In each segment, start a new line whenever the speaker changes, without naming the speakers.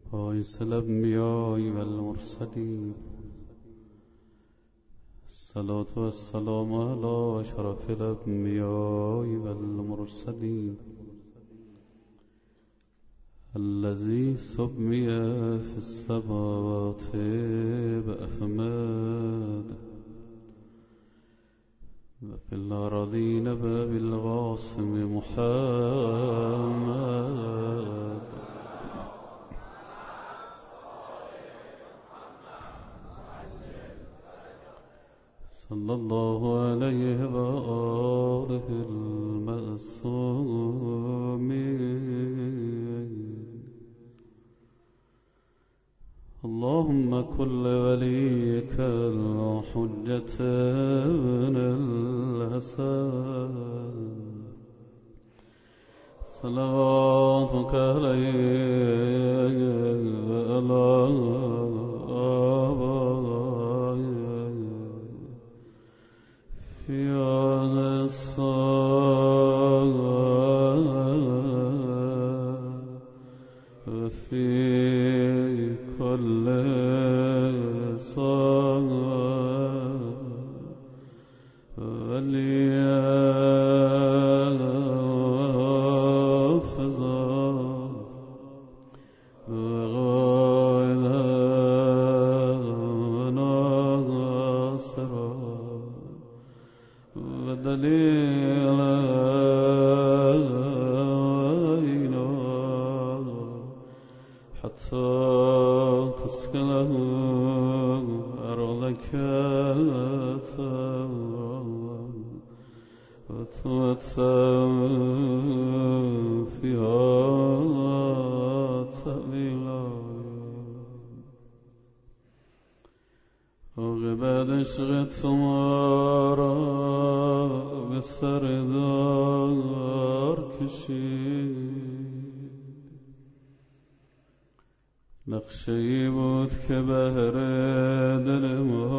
باعث الأنبياء والمرسلين الصلاة والسلام على أشرف الأنبياء والمرسلين الذي سمي في السماوات بأحمد وفي الأراضين بالقاسم محمد صلى الله عليه وآله المعصومين. اللهم كن لوليك الحجة بن الحسن صلواتك عليه وعلى في هذا الصلاة وفي كل صلاة وليحفظا وغايدا وناصرا ودليلا علينا حتى تسكنه أرضك وتمتع فيها طويلا عاقبت عشق تمہارا به سردار کشید نقشه‌ای بود که بهر دل ما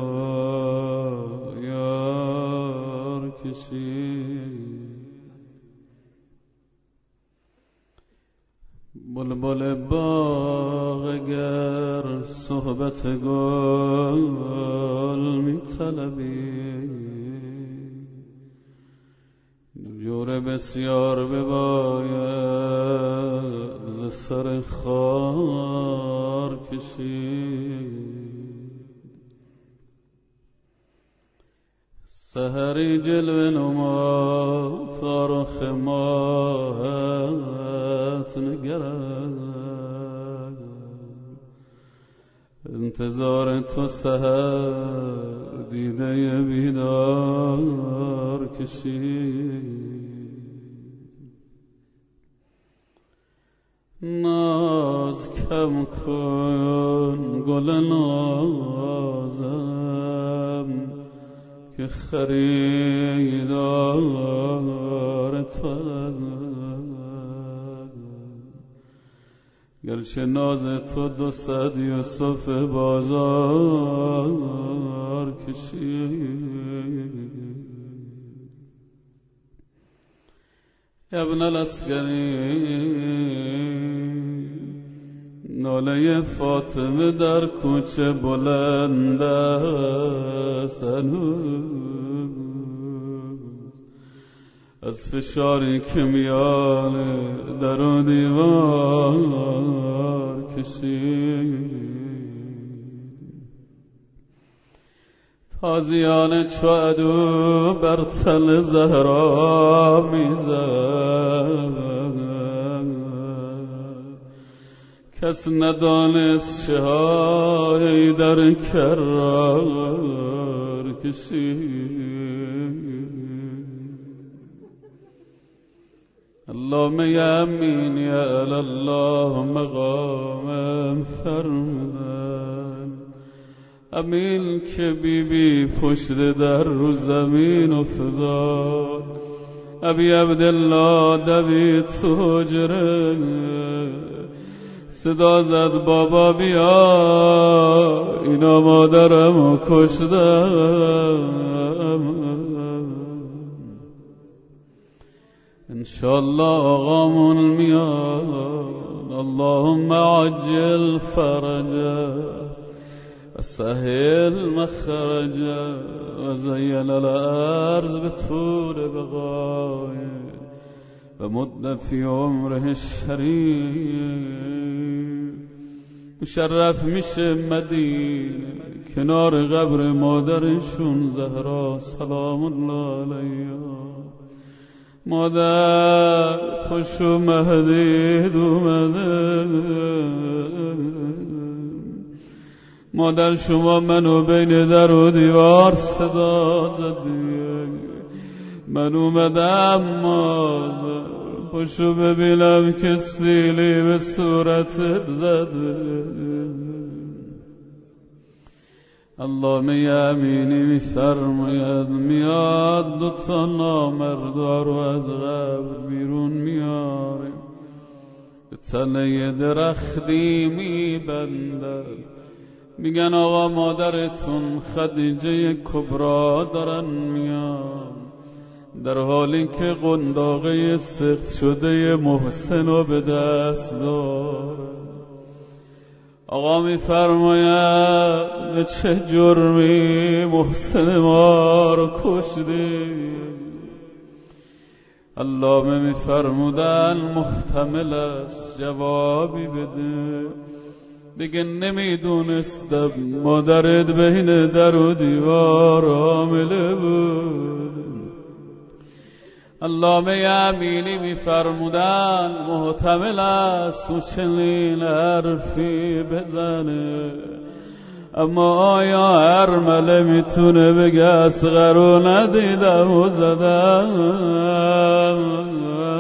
یار کشید بلبل باغ اگر صحبت گل می طلبی جور بسیار بباید ز سر خار کشید سحری جلوه نما تا رخ ماهت نگرد انتظار تو سحر دیده بیدار کشید ناز کم کن گل نازم که خریدار تو گرچه ناز تو 200 یوسف بازار کشید ابن الاسکری ناله فاطمه در کوچه بلند است هنوز از فشاری که میان در و دیوار کشید تازیان چو عدو بر تل زهرا میزد کس ندانست چه در کرار کشید اللهم یا امین یا الله مقام فرمودن امین که بی پشت در رو زمین افتاد ابی عبدالله دوید تو حجره صدا زد بابا بیا اینا مادرمو کشتم انشالله آقامون میاد اللهم عجل فرجه وسهل مخرجه وزين الأرض بطول بقائه ومد في عمره الشريف. مشرف میشه مدینه کنار قبر مادرشون زهرا سلام الله علیها. مادر پشو مهدی اومده، مادر شما منو بین در و دیوار صدا زدی، من اومدم مادر پشو ببینم که سیلی به صورتت زده. علامه امینی میفرماید میاد دوتا نامردا رو از قبر بیرون میاره، به تله درختی میبندن، میگن آقا مادرتون خدیجه کبرا دارن میان، در حالی که قنداقه سخت شده محسن رو به دست داره. آقا میفرماید به چه جرمی محسن ما رو کشدی؟ علامه میفرمودن محتمل است جوابی بده، بگه نمیدونستم مادرت بین در و دیوار حامله بود. علامه امینی میفرمودن محتمل است او چنین حرفی بزنه، اما آیا ارمله میتونه بگه اصغرو ندیدم و زدم؟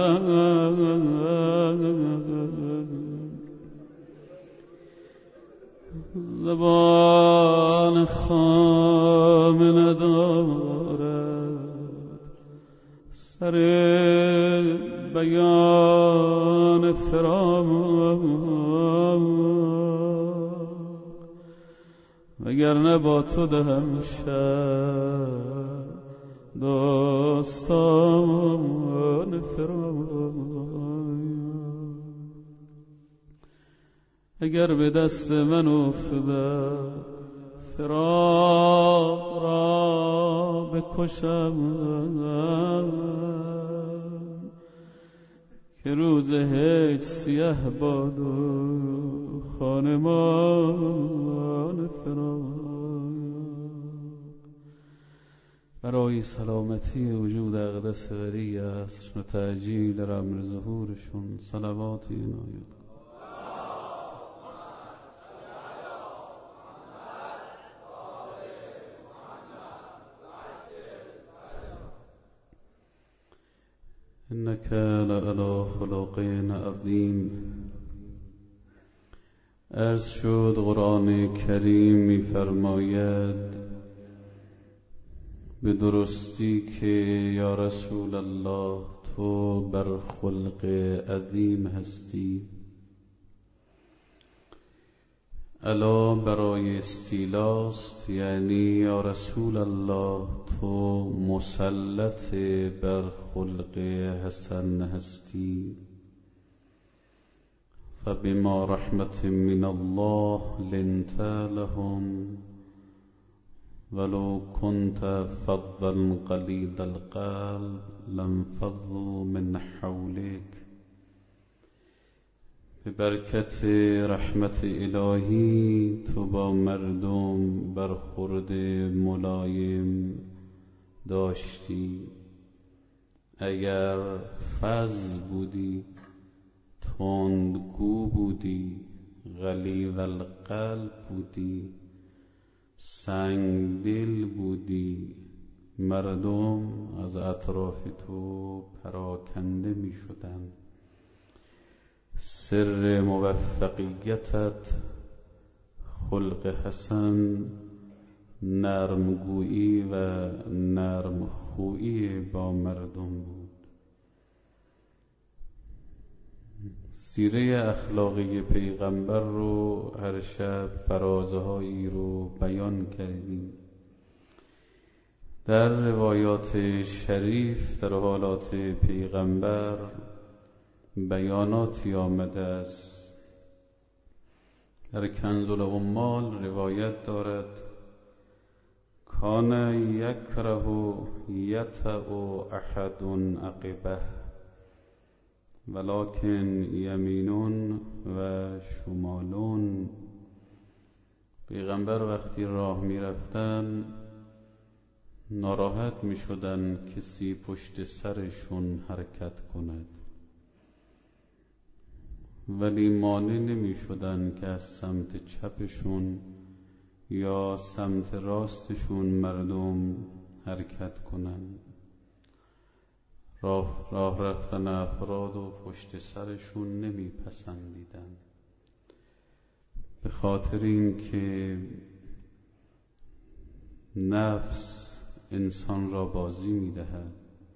زبان خام ندارد، سر بیان فراق، وگرنه با تو دهم شب داستان فراق. اگر به دست من افتد فراق را بکشم، که روز هیچ سیه باد و خانمان فراق. برای سلامتی وجود اقدس ولی است و تعجیل امر ظهورشون صلوات عنایت. إنك لعلى خلق عظیم. عرض شد قرآن کریم می‌فرماید به درستی که یا رسول الله تو بر خلق عظیم هستی. الا برای استیلاست، یعنی یا رسول الله تو مسلط بر خلق حسن هستی. فبما رحمت من الله لنت لهم ولو كنت فظا غلیظ القلب لانفضوا من حولك. به برکت رحمت الهی تو با مردم برخورد ملایم داشتی. اگر فظ بودی، تندگو بودی، غلیظ القلب بودی، سنگدل بودی، مردم از اطراف تو پراکنده می شدند. سر موفقیتت خلق حسن، نرمگویی و نرمخویی با مردم بود. سیره اخلاقی پیغمبر رو هر شب فرازهایی رو بیان کردیم. در روایات شریف در حالات پیغمبر بیاناتی آمده است در کنز العمال روایت دارد کان یکره یطأ احد عقبه ولکن یمین و شمال. پیغمبر وقتی راه می رفتن ناراحت می شدن کسی پشت سرشون حرکت کند، ولی مانع نمی شدن که از سمت چپشون یا سمت راستشون مردم حرکت کنند. راه رفتن افراد و پشت سرشون نمی پسندیدن، به خاطر این که نفس انسان را بازی می دهد.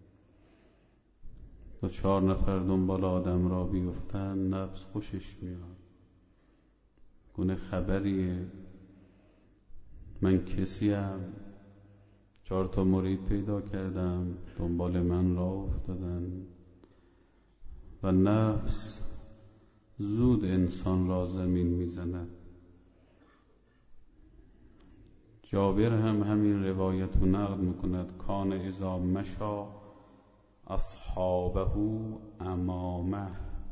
2-4 نفر دنبال آدم را بیفتن نفس خوشش میاد. گونه خبریه من کسیم 4 تا مرید پیدا کردم دنبال من راه افتادن و نفس زود انسان را زمین میزند. جابر هم همین روایت رو نقل میکند کان اذا مشا اصحابه امامه.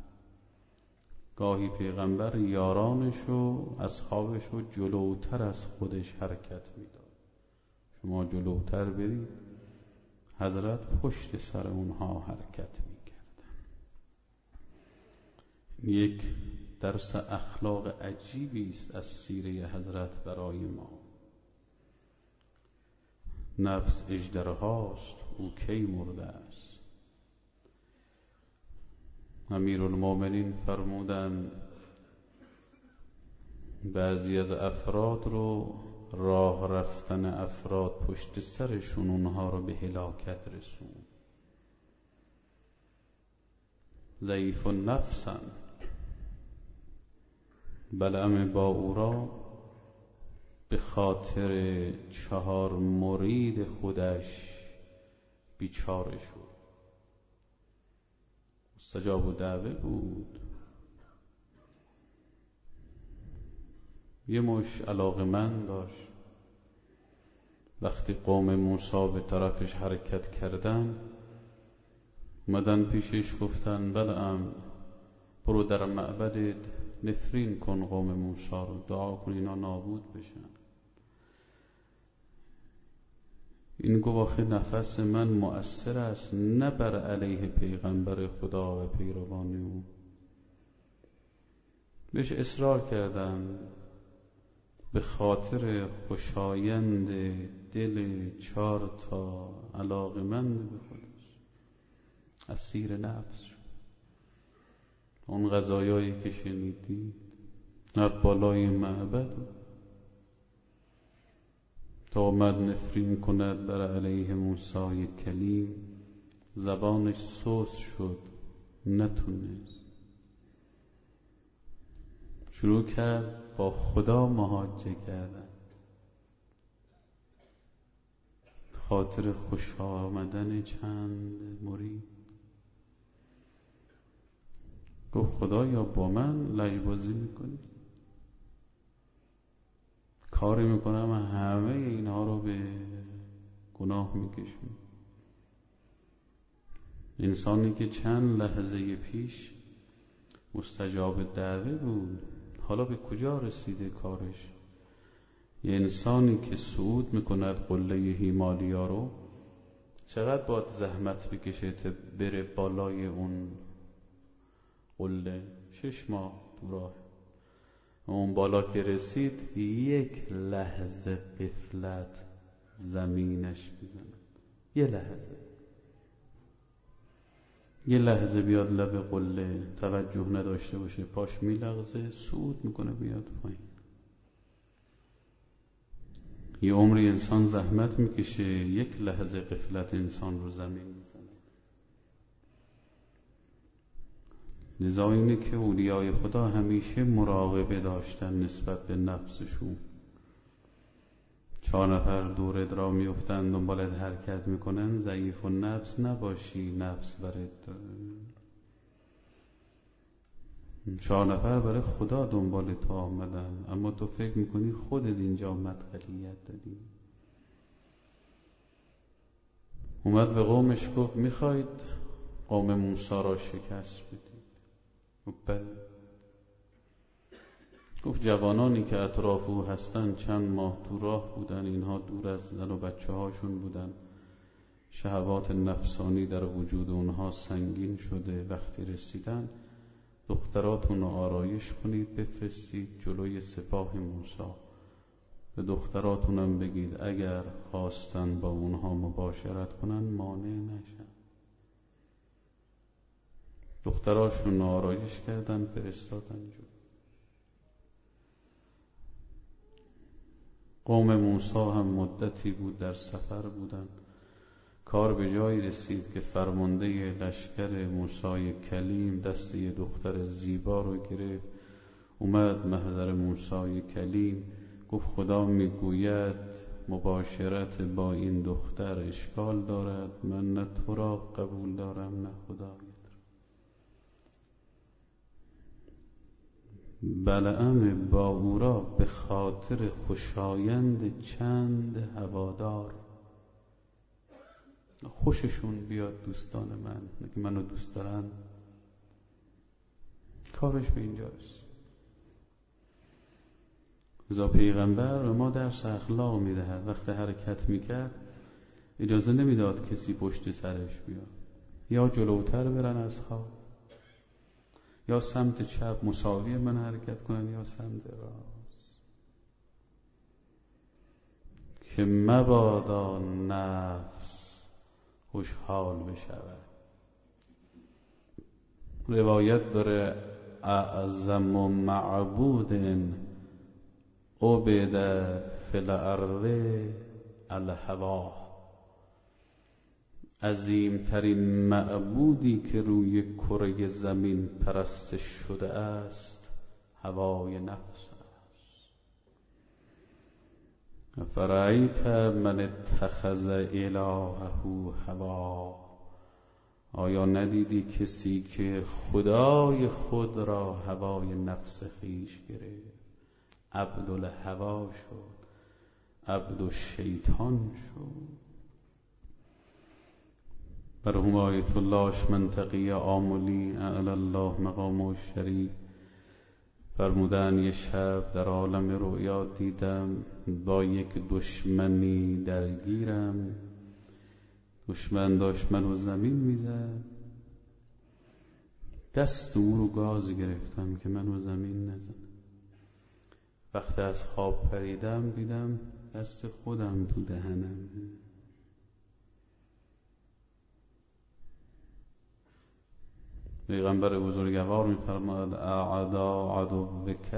گاهی پیغمبر یارانش و اصحابش رو جلوتر از خودش حرکت میداد. شما جلوتر برید، حضرت پشت سر اونها حرکت میکردن. یک درس اخلاق عجیبی است از سیره حضرت برای ما. نفس اژدرهاست، او کی مرده است؟ امیرالمومنین فرمودند بعضی از افراد رو راه رفتن افراد پشت سرشون اونها رو به هلاکت رسون. ضعیف النفسن. بلعم باورا به خاطر 4 مرید خودش بیچاره شد. مستجاب الدعوه بود، یه مش علاقمند داشت. وقتی قوم موسی به طرفش حرکت کردن اومدن پیشش گفتن بلعم برو در معبدت نفرین کن قوم موسی رو، دعا کن اینا نابود بشن. این گفت نفس من مؤثر است نه بر علیه پیغمبر خدا و پیروان او. بهش اصرار کردن به خاطر خوشایند دل 4 تا علاقمند به خودش اسیر نفس شد. اون غذایایی که شنیدید در بالای معبد تا اومد نفرین کند بر علیه موسی کلیم، زبانش سوس شد، نتونست. شروع کرد با خدا محاجه کردن، خاطر خوش آمدن چند مرید. گفت خدا یا با من لجبازی میکنی؟ کاری میکنم همه اینها رو به گناه میکشم. انسانی که چند لحظه پیش مستجاب دعوه بود حالا به کجا رسیده کارش؟ یه انسانی که صعود میکند قله هیمالیا رو چقدر باید زحمت بکشه تا بره بالای اون قله؟ 6 ماه تو راه. اون بالا که رسید 1 لحظه غفلت زمینش میزنه. 1 لحظه بیاد لب قله توجه نداشته باشه پاش میلغزه، صعود میکنه بیاد پایین. یه عمری انسان زحمت میکشه 1 لحظه غفلت انسان رو زمین میزنه. لذا اینه که اولیای خدا همیشه مراقبه داشتن نسبت به نفسشون. 4 نفر دورت را میفتن دنبالت حرکت میکنن، ضعیف النفس نباشی، نفس برت داره. 4 نفر برای خدا دنبال تو آمدن، اما تو فکر میکنی خودت اینجا مدخلیت داری. اومد به قومش گفت میخواید قوم موسی را شکست بدید؟ گفت بله. گفت جوانانی که اطراف او هستن چند ماه تو راه بودن، اینها دور از زن و بچه هاشون بودن، شهوات نفسانی در وجود اونها سنگین شده. وقتی رسیدن دختراتون رو آرایش کنید بفرستید جلوی سپاه موسی. به دختراتونم بگید اگر خواستن با اونها مباشرت کنن مانع نشن. دختراشون رو آرایش کردن فرستادن جلو. قوم موسی هم مدتی بود در سفر بودن. کار به جایی رسید که فرمانده لشکر موسی کلیم دست یه دختر زیبا رو گرفت، اومد محضر موسی کلیم، گفت خدا میگوید مباشرت با این دختر اشکال دارد، من نه تو را قبول دارم نه خدایت را. بلعم با او را به خاطر خوشایند چند هوادار، خوششون بیاد دوستان من، که منو دوست دارن، کارش به اینجا رسید. ازا پیغمبر به ما درس اخلاق میدهد. وقتی حرکت میکرد اجازه نمیداد کسی پشت سرش بیاد، یا جلوتر برن از خواب، یا سمت چپ مساوی من حرکت کنن یا سمت راست، که مبادا نفس خوشحال بشود. روایت داره اعظم معبود عبد فی الارض الهوا، عظیمترین معبودی که روی کره زمین پرستش شده است هوای نفس است. فرأیت من اتخذ الهه هوا، آیا ندیدی کسی که خدای خود را هوای نفس خویش گرفت، عبدالهوا شد، عبدالشیطان شد. مرحوم آیت الله منطقی آملی اعلی الله مقامه شریف فرمودن یه شب در عالم رؤیا دیدم با یک دشمنی درگیرم، دشمن داشت منو زمین میزد، دست او رو گاز گرفتم که منو زمین نزنه. وقتی از خواب پریدم دیدم دست خودم تو دهنم. پیغمبر بزرگوار می‌فرماید اعدا عدوک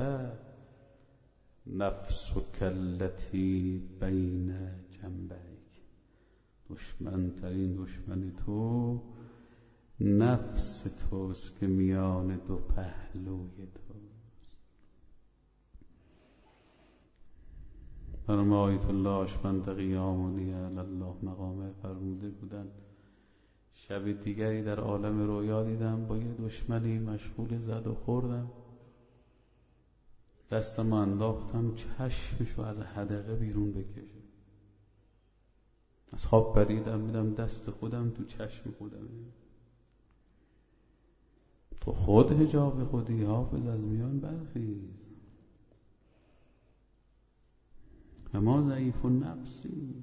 نفسک التی بین جنبیک، دشمن ترین دشمن تو نفس توست که میان دو پهلوی توست. فرمان آیت الله منطقی آملی علی الله مقامه فرموده بودن شب دیگری در عالم رویا دیدم با یه دشمنی مشغول زد و خوردم، دستم انداختم چشمشو از حدقه بیرون بکشه. از خواب پریدم دیدم دست خودم تو چشم خودمه. تو خود حجاب خودی، حافظ از میان برخیز، اما ضعیف النفسی.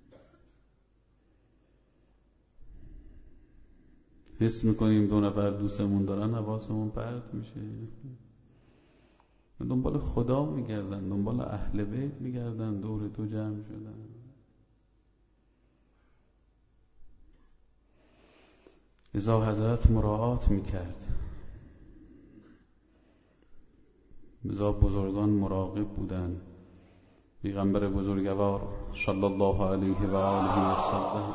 حس میکنیم 2 نفر دوستمون دارن حواسمون پرت میشه، دنبال خدا میگردن، دنبال اهل بیت میگردن، دور تو جمع شدن. لذا حضرت مراعات میکرد، لذا بزرگان مراقب بودن. پیغمبر بزرگوار صلی الله علیه و آله و سلم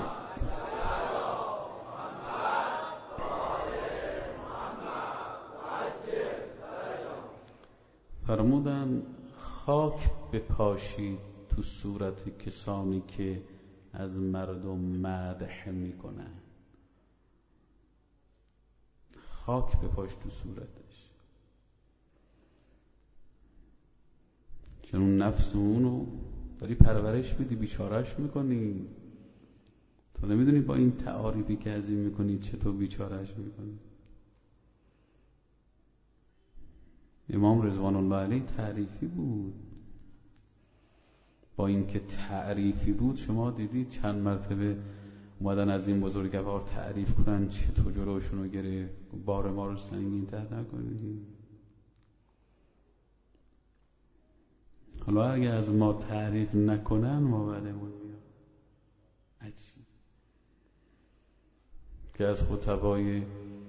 فرمودن خاک بپاشید تو صورت کسانی که از مردم مدح میکنن. خاک بپاش تو صورتش. چون اون نفس اونو داری پرورش میدی، بیچارهش میکنی. تو نمیدونی با این تعاریفی که از این میکنی چطور بیچارهش میکنی. امام رضوان الله علیه تعریفی بود، با اینکه تعریفی بود شما دیدید چند مرتبه اومدن از این بزرگوار تعریف کنن چطور جلوشونو گرفت، بار ما رو سنگین تر نکنید. حالا اگه از ما تعریف نکنن ما بعدمون میاد. عجیب که از خطبای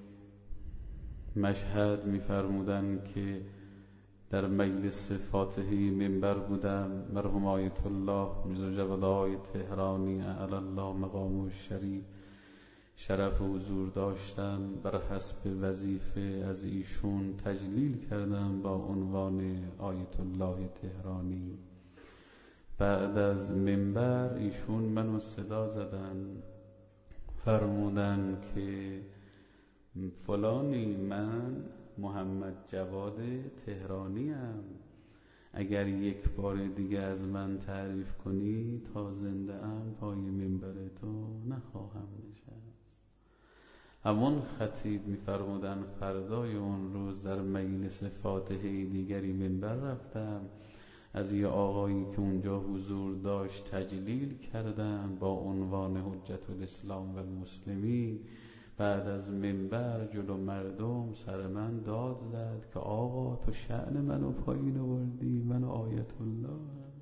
مشهد میفرمودن که در مجلس فاتحی منبر بودم، مرحوم آیت الله میرزا جواد آقای تهرانی اعلی الله مقامه الشریف شرف حضور داشتن، بر حسب وظیفه از ایشون تجلیل کردم با عنوان آیت الله تهرانی. بعد از منبر ایشون منو صدا زدن، فرمودن که فلانی من محمد جواد تهرانی ام، اگر یک بار دیگه از من تعریف کنی تا زنده ام پای منبر تو نخواهم نشست. همون خطیب می‌فرمودن فردای اون روز در مجلس فاتحه دیگری منبر رفتم، از یه آقایی که اونجا حضور داشت تجلیل کردم با عنوان حجت الاسلام و المسلمین. بعد از منبر جلو مردم سر من داد زد که آقا تو شأن منو پایین آوردی، من آیت الله.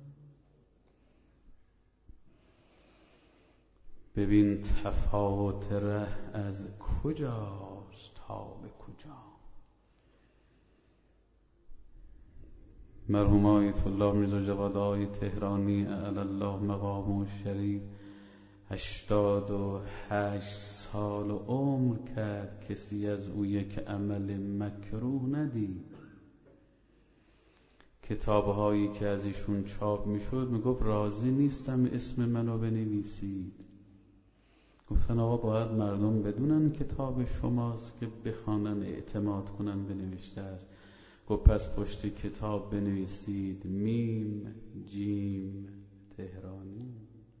ببین تفاوت ره از کجاست تا به کجا. مرحوم آیت الله میرزا جواد آقای تهرانی اعلی الله مقامه الشریف 88 سال عمر کرد، کسی از او یک عمل مکروه ندید. کتاب‌هایی که از ایشون چاپ میشد میگفت راضی نیستم اسم منو بنویسید. گفتن آقا باید مردم بدونن کتاب شماست که بخوانن اعتماد کنن به نوشته است. گفت پس پشت کتاب بنویسید میم جیم تهرانی.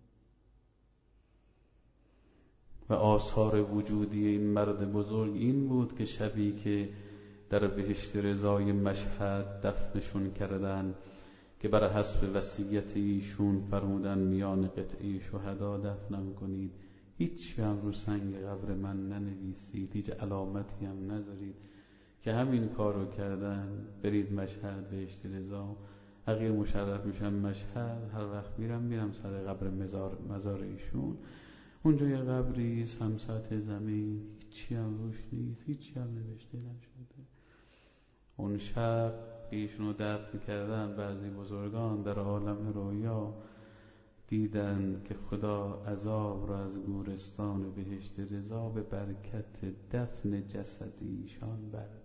و آثار وجودی این مرد بزرگ این بود که شبی که در بهشت رضای مشهد دفنشون کردن، که بر حسب وصیت ایشون فرمودن میان قطعه شهدا دفنم کنید، هیچ هم رو سنگ قبر من ننویسید، هیچ علامتی هم نذارید. که همین کار رو کردن. برید مشهد بهشت رضا، اگه مشرف میشم مشهد، هر وقت میرم سر قبر مزار ایشون، اونجا یه قبری هم سطح زمین، هیچی هم روش نیست، هیچی هم نوشته نشده. اون شب ایشونو دفن کردن، بعضی بزرگان در عالم رویا دیدن که خدا عذاب را از گورستان بهشت رضا به برکت دفن جسد ایشان برداشت.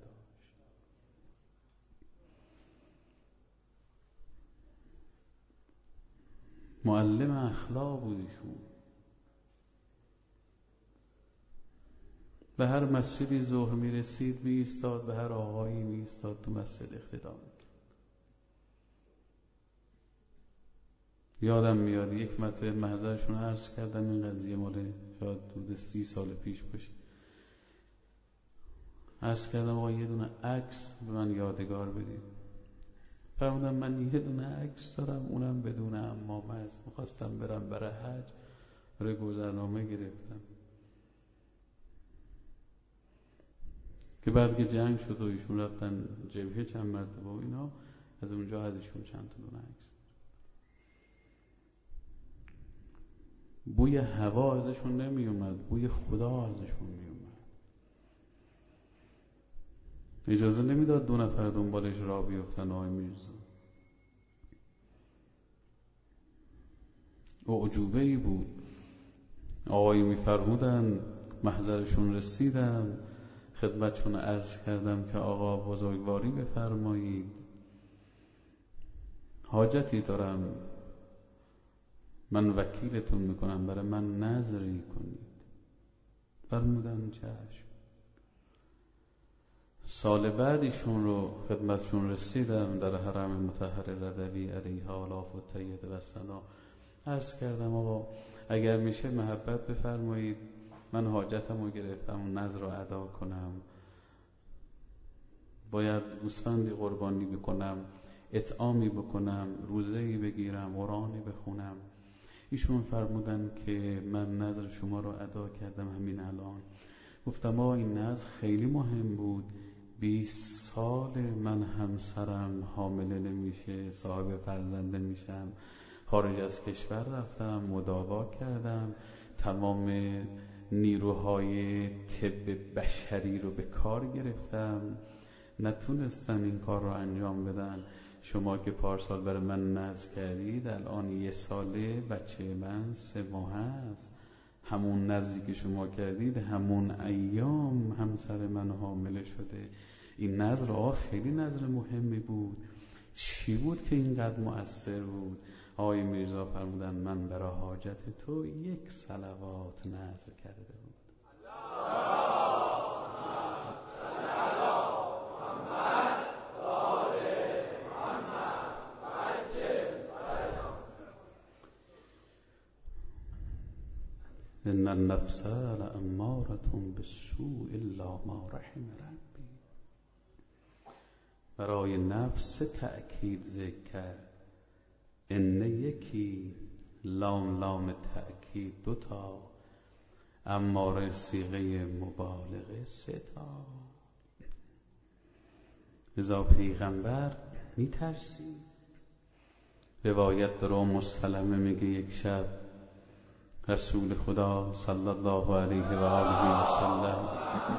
معلم اخلاق بود ایشون. به هر مسجدی ظهر میرسید میایستاد، به هر آقایی میایستاد تو مسجد اقتدا میکرد. یادم میاد یک مرتبه محضرشون عرض کردم، این قضیه مال شاید حدود 30 سال پیش باشه، عرض کردم آقا یه دونه عکس به من یادگار بدید. فرمودم من یه دونه عکس دارم، اونم بدون عمامه است، میخواستم برم برای حج، برای گذرنامه گرفتم. که بعد که جنگ شد و ایشون رفتن جبهه چند مرتبه و اینا، از اونجا ازشون چند تا دونه عکس. بوی هوا ازشون نمی اومد، بوی خدا ازشون می اومد. اجازه نمیداد 2 نفر دنبالش راه بیفتن. آقای میرزا اعجوبه ای بود. آقایی میفرمودن محضرشون رسیدم، خدمتشون عرض کردم که آقا بزرگواری بفرمایید، حاجتی دارم، من وکیلتون میکنم، برای من نظری کنید. فرمودن چشم. سال بعد ایشون رو خدمتشون رسیدم در حرم مطهر رضوی علیه آلاف و طیب و ثنا. عرض کردم آقا اگر میشه محبت بفرمایید من حاجتم رو گرفتم و نذر رو ادا کنم، باید گوسفندی قربانی بکنم، اطعامی بکنم، روزه‌ای بگیرم، قرآنی بخونم. ایشون فرمودن که من نذر شما رو ادا کردم همین الان. گفتم این نذر خیلی مهم بود، 20 سال من همسرم حامله نمیشه، صاحب فرزند نمیشم، خارج از کشور رفتم، مداوا کردم، تمام نیروهای طب بشری رو به کار گرفتم، نتونستن این کار رو انجام بدن. شما که پارسال برای من نذر کردید، الان 1 ساله بچه من 3 ماه است، همون نذری که شما کردید همون ایام همسر من حامله شده. این نذر خیلی نذر مهمی بود. چی بود که اینقدر مؤثر بود؟ آقای میرزا فرمودن من برای حاجت تو 1 صلوات نذر کرده بود. ان النفس لاماره بالسوء الا ما رحم ربی. برای نفس تأکید ذکر کرد. ان یکی، لام تأکید 2 تا، اماره صیغه مبالغه 3 تا. لذا پیغمبر میترسید. روایت داره مسلمه میگه یک شب رسول خدا صلی الله علیه و آله و سلم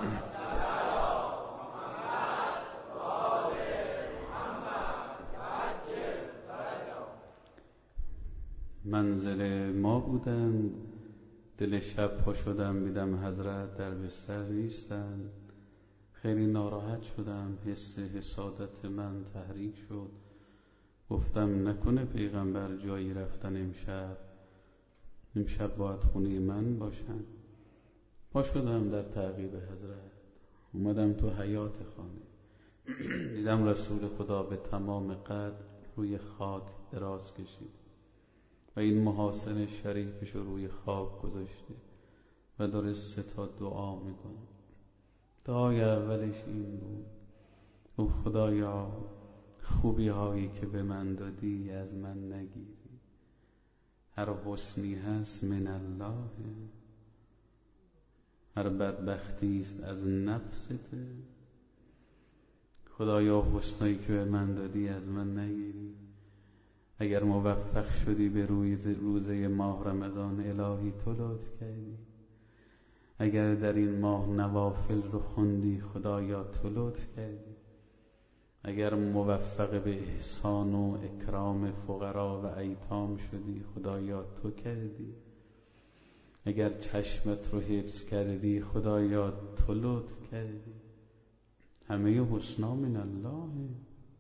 منزل ما بودن، دل شب پا شدم دیدم حضرت در بستر نیستن، خیلی ناراحت شدم، حس حسادت من تحریک شد. گفتم نکنه پیغمبر جایی رفتن امشب باید خونه من باشن. پا شدم در تعقیب حضرت، اومدم تو حیاط خانه، دیدم رسول خدا به تمام قد روی خاک دراز کشید و این محاسن شریفش رو روی خاک گذاشته و داره 3 تا دعا میکنه. دعای اولش این بود: او خدایا خوبی هایی که به من دادی از من نگیری، هر حسنی هست من الله، هر بدبختی است از نفسته. خدایا حسنایی که به من دادی از من نگیری. اگر موفق شدی به روزه ماه رمضان، الهی تو لطف کردی. اگر در این ماه نوافل رو خوندی، خدایا تو لطف کردی. اگر موفق به احسان و اکرام فقرا و ایتام شدی، خدایا تو کردی. اگر چشمت رو حفظ کردی، خدایا تو لطف کردی. همه حسنا من الله.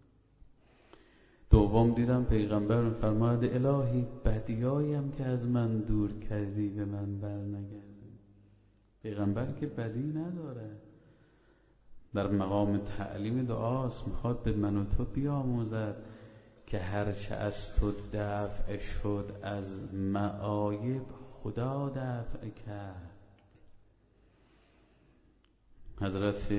دوم دیدم پیغمبر فرمود الهی بدیایم که از من دور کردی به من برنگردون. پیغمبر که بدی نداره، در مقام تعلیم دعاست، میخواد به من و تو بیاموزد که هرچه از تو دفع شد از معایب خدا دفع کرد. حضرت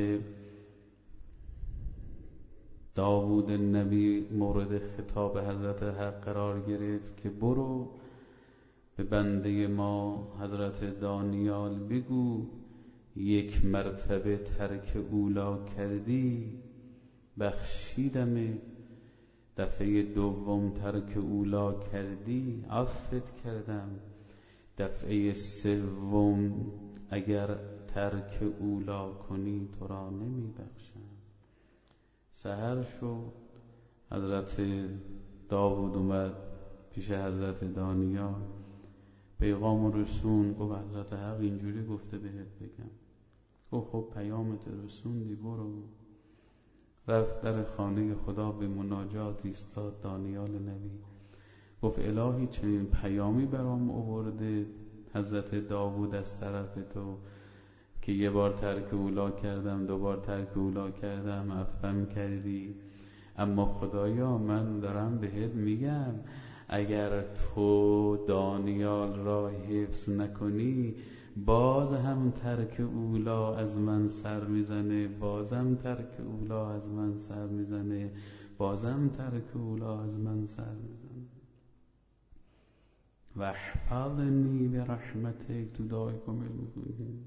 داوود نبی مورد خطاب حضرت حق قرار گرفت که برو به بنده ما حضرت دانیال بگو 1 مرتبه ترک اولا کردی بخشیدم، دفعه دوم ترک اولا کردی عفوت کردم، دفعه سوم اگر ترک اولا کنی تو را نمی بخشم. سحر شد، حضرت داوود اومد پیش حضرت دانیال، پیغام و رسون. گفت حضرت حق اینجوری گفته بهت بگم. گفت خب پیامت رسوندی، برو. رفت در خانه خدا به مناجات ایستاد دانیال نبی. گفت الهی چنین پیامی برام آورده حضرت داوود از طرف تو که یه بار ترک اولا کردم، 2 بار ترک اولا کردم، عفوم کردی. اما خدایا من دارم بهت میگم اگر تو دانیال را حفظ نکنی باز هم ترک اولا از من سر میزنه، بازم ترک اولا از من سر میزنه، بازم ترک اولا از من سر میزنه. و احفظنی به رحمتک، تو دعای کامل میکنی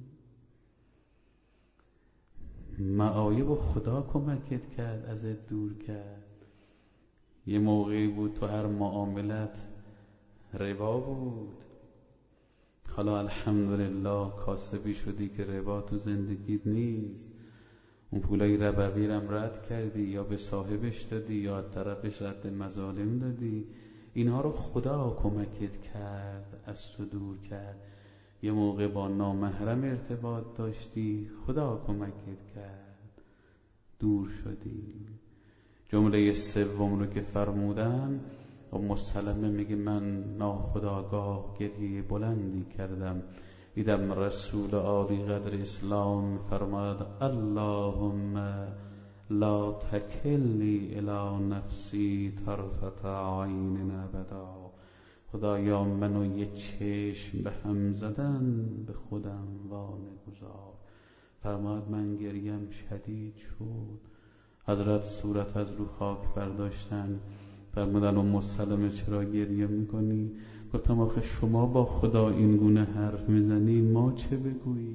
معایب و خدا کمکت کرد، ازت دور کرد. یه موقعی بود تو هر معاملت ربا بود، حالا الحمدلله کاسبی شدی که ربا تو زندگیت نیست. اون پولای ربوی رم رد کردی، یا به صاحبش دادی یا از طرفش رد مظالم دادی. اینها رو خدا کمکت کرد، از تو دور کرد. یه موقع با نامحرم ارتباط داشتی، خدا کمکت کرد، دور شدی. جمله سوم رو که فرمودن، ام سلمه میگه من ناخودآگاه گریه بلندی کردم، دیدم رسول عالی قدر اسلام فرماد اللهم لا تکلنی الی نفسی طرفة عین ابدا. خدایا منو یه چشم به هم زدن به خودم وانگذار. فرماد من گریم شدید شد. حضرت صورت از رو خاک برداشتن، فرمودن ام سلمه چرا گریه میکنی؟ گفتم آخه شما با خدا این گونه حرف میزنی، ما چه بگویی؟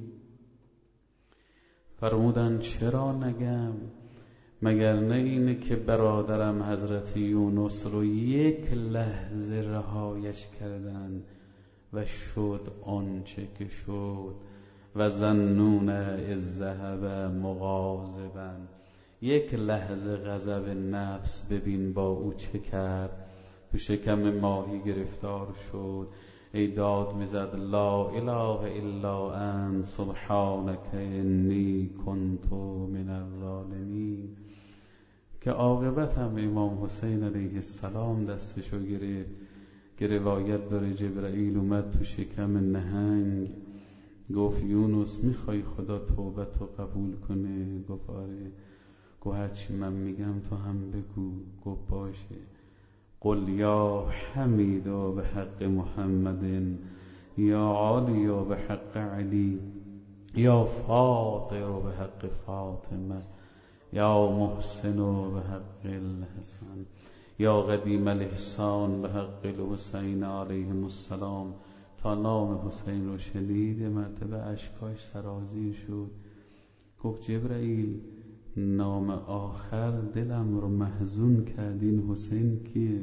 فرمودن چرا نگم؟ مگر نه اینه که برادرم حضرت یونس رو یک لحظه رهایش کردن و شد آنچه که شد. و ظنون اذ ذهب مغاضبا. یک لحظه غضب نفس ببین با او چه کرد، تو شکم ماهی گرفتار شد، ای داد میزد لا اله الا انت سبحانک انی کنت من الظالمین. که عاقبت هم امام حسین علیه السلام دستشو گرفت، که روایت داره جبرائیل اومد تو شکم نهنگ، گفت یونس میخوای خدا توبتو قبول کنه؟ گفت آره. گفت هرچی من میگم تو هم بگو. گفت باشه. قل یا حمید به حق محمد، یا علی به حق علی، یا فاطر به حق فاطمه، یا محسن به حق الحسن، یا قدیم الاحسان به حق الحسین علیهم السلام. تا نام حسین رو شنید مرتبه اشکاش سرازیر شد. گفت جبرائیل نام آخر دلم رو محزون کرد، این حسین کیه؟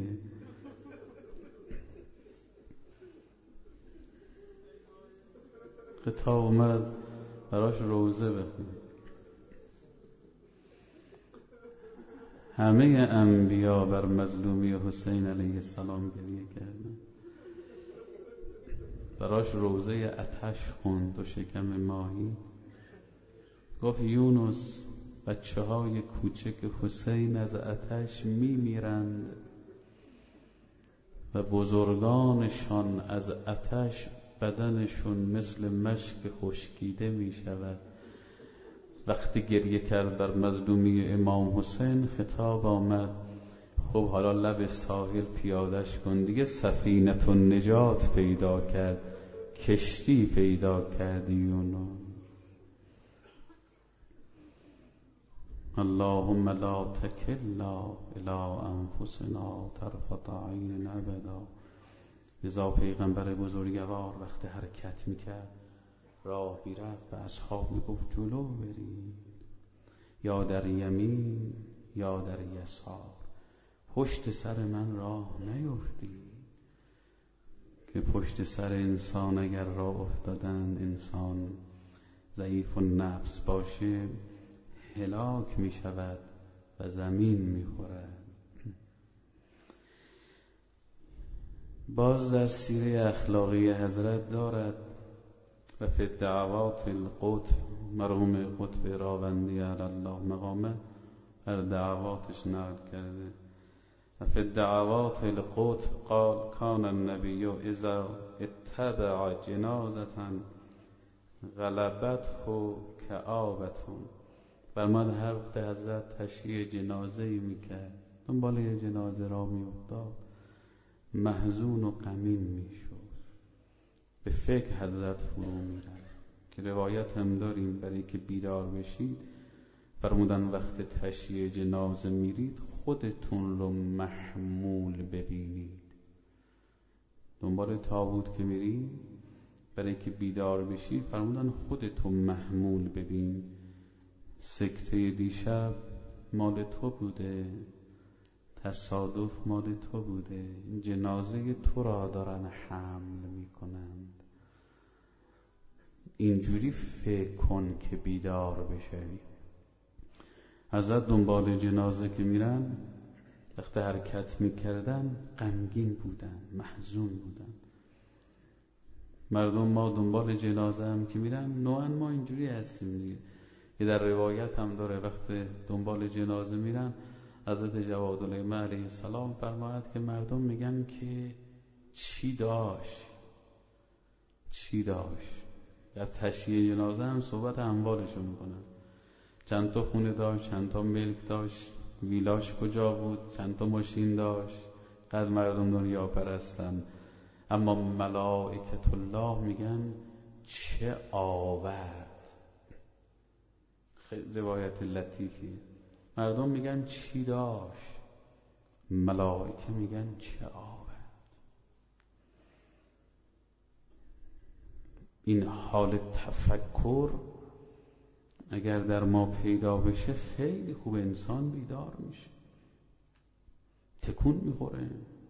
تا اومد براش روزه بخونه. همه انبیا بر مظلومی حسین علیه السلام گریه کردن. براش روزه آتش خوند و شکم ماهی. گفت یونس بچه های کوچک حسین از آتش میمیرند و بزرگانشان از آتش بدنشون مثل مشک خشکیده می شود. وقتی گریه کرد بر مظلومی امام حسین خطاب آمد خب حالا لب ساحل پیادش کن. دیگه سفینه النجات پیدا کرد، کشتی پیدا کرد یونس. اللهم لا تکلنا الی انفسنا طرفة عین ابدا. لذا پیغمبر بزرگوار وقت حرکت میکرد راه میرفت به اصحاب میگفت جلو برید، یا در یمین یا در یسار، پشت سر من راه نیفتید. که پشت سر انسان اگر راه افتادن انسان ضعیف النفس باشه هلاک می شود و زمین می خورد. باز در سیره اخلاقی حضرت دارد و فی الدعوات القطب، مرحوم قطب راوندی علی الله مقامه در دعواتش نقل کرده و فی الدعوات القطب قال کان النبی اذا اتبع جنازة غلبت و کآبتون. فرمود هر وقت حضرت تشییع جنازه‌ای میکرد، دنبال یه جنازه را میافتاد، محزون و غمین میشد، به فکر حضرت فرو میرفت. که روایت هم داریم برای که بیدار بشید، فرمودن وقت تشییع جنازه میرید خودتون رو محمول ببینید. دنبال تابوت که میرید برای که بیدار بشید، فرمودن خودتون محمول ببین. سکته دیشب مال تو بوده، تصادف مال تو بوده، جنازه تو را دارن حمل میکنند. اینجوری فکر کن که بیدار بشوی. حضرت دنبال جنازه که میرن، وقتی حرکت میکردن غمگین بودن، محزون بودن. مردم ما دنبال جنازه هم که میرن نوعا ما اینجوری هستیم دیگه. که در روایت هم داره وقتی دنبال جنازه میرن، حضرت جوادالایمه علیه السلام فرماید که مردم میگن که چی داشت. در تشییع جنازه هم صحبت اموالشو میکنن، چند تا خونه داشت، چند تا ملک داشت، ویلاش کجا بود، چند تا ماشین داشت. قد مردم دنیا پرستن، اما ملائکت الله میگن چه آورد. خیلی روایت لطیفی. مردم میگن چی داشت، ملائکه میگن چه آورد. این حال تفکر اگر در ما پیدا بشه خیلی خوب، انسان بیدار میشه، تکون میخوره.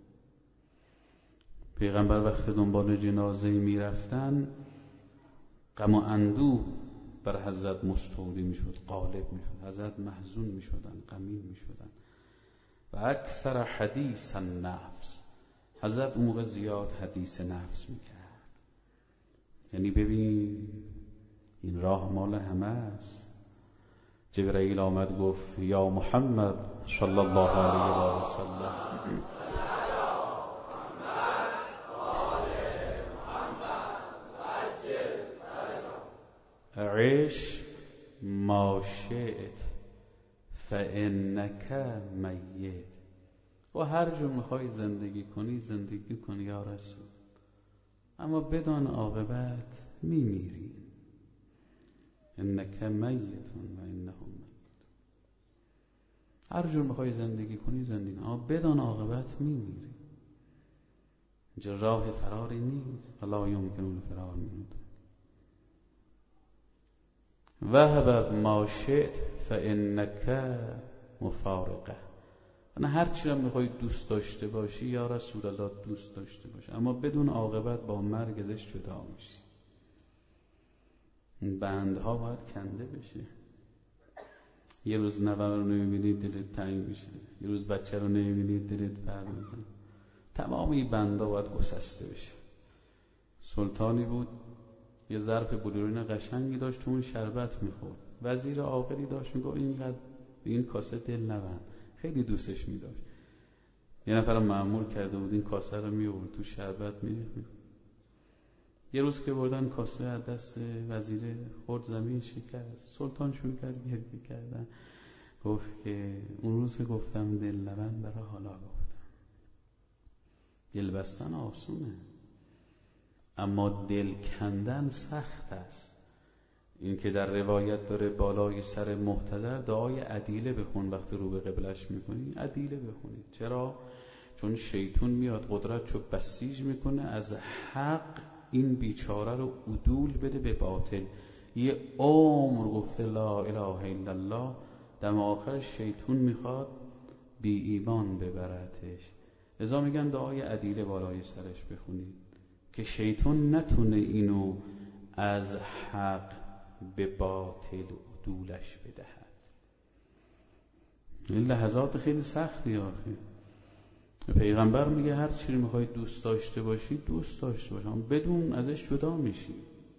پیغمبر وقت دنبال جنازه میرفتن، غم و اندوه بر حضرت مستولی میشد، غالب میشد، حضرت محزون میشدن، غمین میشدن. و اکثر حدیث النفس، حضرت اون موقع زیاد حدیث نفس میکرد. یعنی ببین این راه مال همه است. جبرئیل آمد گفت یا محمد صلی الله علیه و سلم، عش ما شئت فانک میت. و هر جور میخوای زندگی کنی زندگی کن یا رسول، اما بدان عاقبت میمیری. انک میتون و انهم میت. هر جور میخوای زندگی کنی زندگی، اما بدان عاقبت میمیری. اینجا راه فراری نیست. ولا یمکن الفرار منه. وهب ما شئت فانک مفارقه. نه هر چی را میخوای دوست داشته باشی یا رسول الله دوست داشته باش، اما بدون عاقبت با مرگ ازش جدا میشی. این بندها باید کنده بشه. یه روز نوه رو نمیبینید دلت تنگ میشه، یه روز بچه رو نمیبینید دلت پر میزنه. تمام این بندها باید گسسته بشه. سلطانی بود، یه ظرف بلورین قشنگی داشت، تو اون شربت میخورد. وزیر عاقلی داشت میگه اینقدر به این کاسه دل نبند، خیلی دوستش می‌داشت. یه نفرم مأمور کرده بود این کاسه رو می‌آورد تو شربت می‌ریخت. یه روز که بردن کاسه از دست وزیر خورد زمین شکست. سلطان شروع کرد گریه کردن، گفت که اون روز که گفتم دل نبند برای حالا گفتم. دل بستن آسونه، اما دل کندن سخت است. این که در روایت داره بالای سر محتضر دعای عدیله بخون وقتی رو به قبلش میکنی، عدیله بخونی. چرا؟ چون شیطون میاد قدرتشو بسیج میکنه از حق این بیچاره رو عدول بده به باطل. یه عمر گفته لا اله الا الله، در آخر شیطون میخواد بی ایمان ببرتش. لذا میگن دعای عدیله بالای سرش بخونید که شیطون نتونه اینو از حق به باطل عدولش بدهد. این لحظات خیلی سختی آخه. پیغمبر میگه هر چی رو میخوای دوست داشته باشی دوست داشته باش، اما بدون ازش جدا میشی.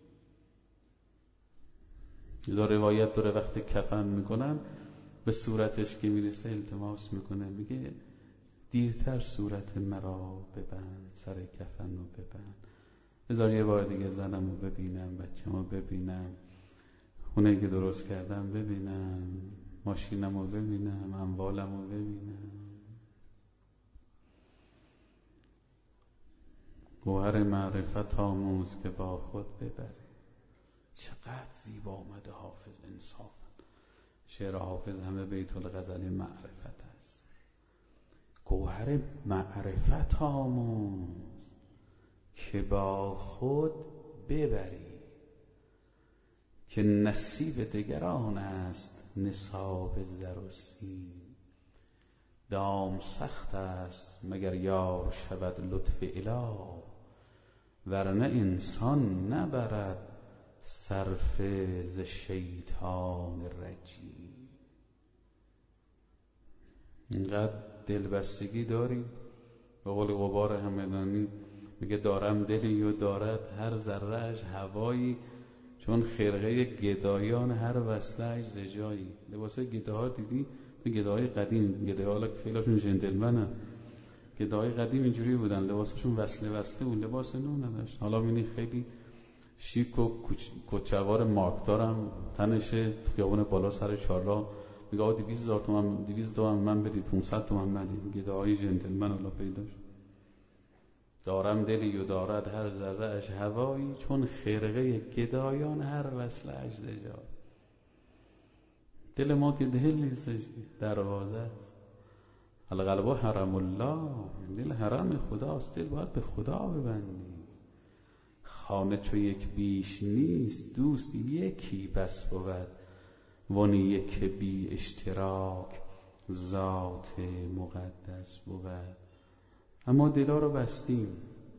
یه روایت داره وقتی کفن میکنن به صورتش که میرسه التماس میکنه، میگه دیرتر صورت مرا ببند، سر کفن رو ببند. بذار یه بار دیگه زنم رو ببینم، بچه‌م رو ببینم، خونه که درست کردم ببینم، ماشینم رو ببینم، اموالم رو ببینم. گوهر معرفت آموز که با خود ببری. چقدر زیبا آمده حافظ انصافا. شعر حافظ همه بیت الغزل معرفت است. گوهر معرفت آموز که با خود ببری، که نصیب دگران است نصاب زر و سیم. دام سخت است مگر یار شود لطف اله، ورنه انسان نبرد صرفه ز شیطان رجیم. اینقدر دلبستگی داری؟ به قول غبار همدانی میگه دارم دلی و دارد هر ذره‌اش هوایی، چون خرقه گدایان هر وصله‌اش زجایی. لباسای گداها دیدی؟ گداهای قدیم، گداها حالا خیلیشون جنتلمنن، گداهای قدیم اینجوری بودن، لباسشون وصله بود، لباس نو نداشت. حالا می‌بینی خیلی شیک و کچوار مارکدارم تنشه، خیابون بالا سر چهارراه میگه آقا 200,000 تومان 200 تومن من بدید، 500 تومن بدید. گداهای جنتلمن حالا پیداش. دارم دلی و دارد هر ذره‌اش هوایی، چون خرقه گدایان هر وصله‌اش زجا. دل ما که دل نیستش، دروازه است. القلب حرم الله، دل حرم خداست، دل باید به خدا ببندی. خانه چو یک بیش نیست، دوست یکی بس بود، وان یک بی اشتراک ذات مقدس بود. اما دلا رو بستیم.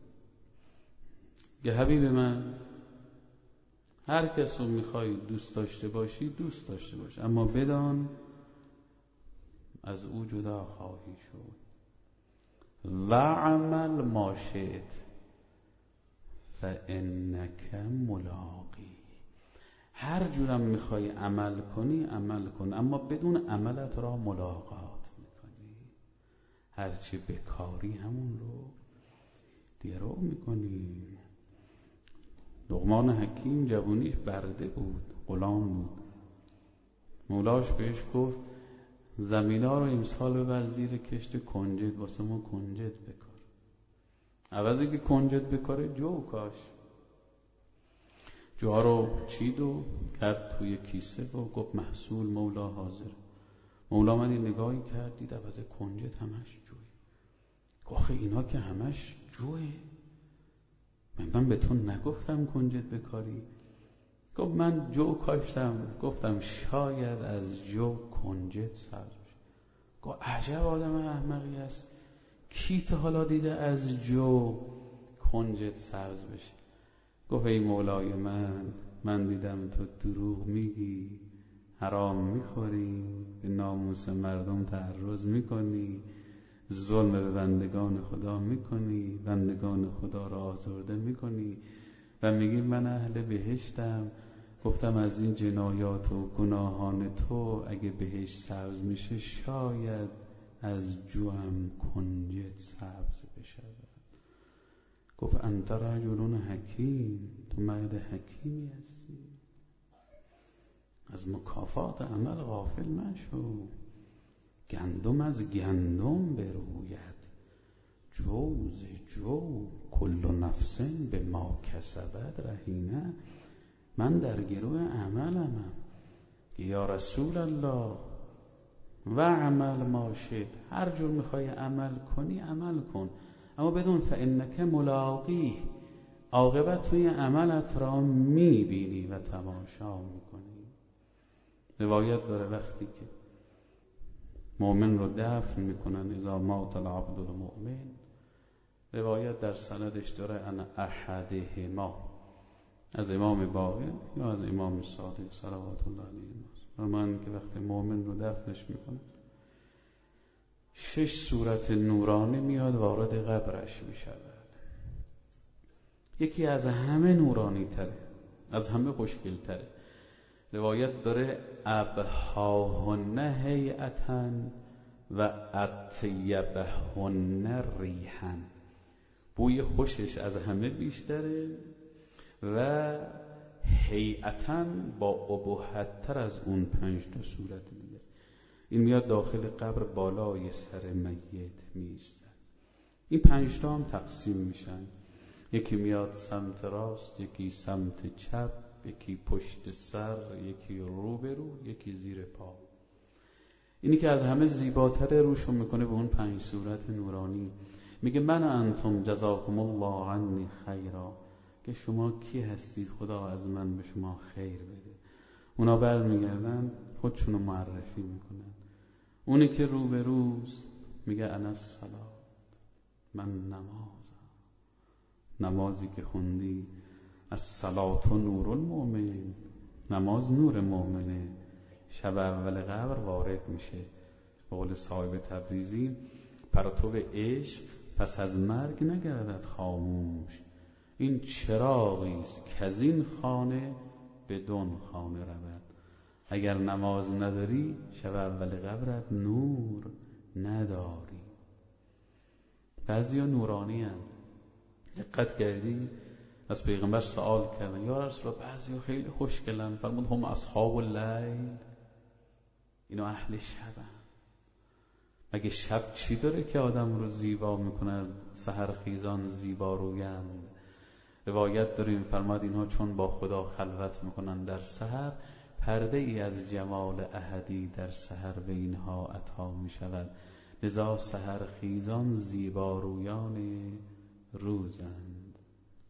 که حبیب من، هر کس رو میخوای دوست داشته باشی دوست داشته باش، اما بدان از او جدا خواهی شد. و عمل ما شئت فانک ملاقی. هر جورم میخوای عمل کنی عمل کن، اما بدون عملت را ملاقات میکنی. هرچی بکاری همون رو درو میکنی. لقمان حکیم جوانیش برده بود، غلام بود. مولاش بهش گفت زمینا رو امسال ببر زیر کشت کنجد، واسه ما کنجد بکار. عوضی که کنجد بکاره جو کاش. جوها رو چید و کرد توی کیسه و گفت محصول مولا حاضر. مولا من این نگاهی کرد، دید عوض کنجد همش جوی. گفت اینا که همش جوه، من به تو نگفتم کنجد بکاری؟ گفت من جو کاشتم، گفتم شاید از جو کنجد سبز بشه. گفت عجب آدم احمقی است، کی تا حالا دیده از جو کنجد سبز بشه؟ گفت ای مولای من دیدم تو دروغ میگی، حرام میخوری، به ناموس مردم تعرض میکنی، ظلم به بندگان خدا میکنی، بندگان خدا را آزرده میکنی و میگی من اهل بهشتم. گفتم از این جنایات و گناهان تو اگه بهشت سبز میشه، شاید از جوام کنجد سبز بشه. گفت انت رجل حکیم، تو مرد حکیمی هستی، از مکافات عمل غافل مشو. گندم از گندم بروید، جو ز جو، کل نفس به ما کسبت رهینه. من در گروه عملمم. یا رسول الله و عمل ما شئت، هر جور میخوای عمل کنی عمل کن، اما بدون فانک ملاقی، عاقبت توی عملت را میبینی و تماشا میکنی. روایت داره وقتی که مؤمن رو دفن میکنن، اذا مات العبد المؤمن، روایت در سندش داره انا احدهما، از امام باقر یا از امام صادق صلوات الله علیه و من، که وقتی مؤمن رو دفنش میکنن 6 صورت نورانی میاد وارد قبرش میشود. یکی از همه نورانی تره، از همه خوشگل تره. روایت داره ابهاهن هیئتن و اطیبهن ریحن، بوی خوشش از همه بیشتره و هیئتاً با ابهت‌تر از اون 5 صورت دیگه. این میاد داخل قبر بالای سر میت میایستد. این 5 هم تقسیم میشن، یکی میاد سمت راست، یکی سمت چپ، یکی پشت سر، یکی روبرو، یکی زیر پا. اینی که از همه زیباتر روشو میکنه به اون 5 صورت نورانی. میگه من انتم جزاکم الله عنی خیرا، که شما کی هستید خدا از من به شما خیر بده. اونا برمیگردن خودشونو معرفی میکنن. اونی که روبروست میگه انا الصلاة، من نمازی که خوندی، الصلاة نور المؤمن، نماز نور مؤمنه. شب اول قبر وارد میشه. به قول صاحب تبریزی پرتو عشق پس از مرگ نگردد خاموش، این چراغی است که از این خانه بدون خانه رود. اگر نماز نداری شب اول قبرت نور نداری. بعضیا نورانی هستند. دقت کردی از پیغمبر سوال کردن یا رسول الله بعضیا خیلی خوشگلن، فرمود هم اصحاب اللیل، اینا اهل شبن. مگه شب چی داره که آدم رو زیبا میکنه؟ سحر خیزان زیبا رویند. روایت داریم فرماد اینها چون با خدا خلوت میکنن در سحر، پرده ای از جمال احدی در سحر به اینها عطا میشود، لذا سحر خیزان زیبا رویان روزند.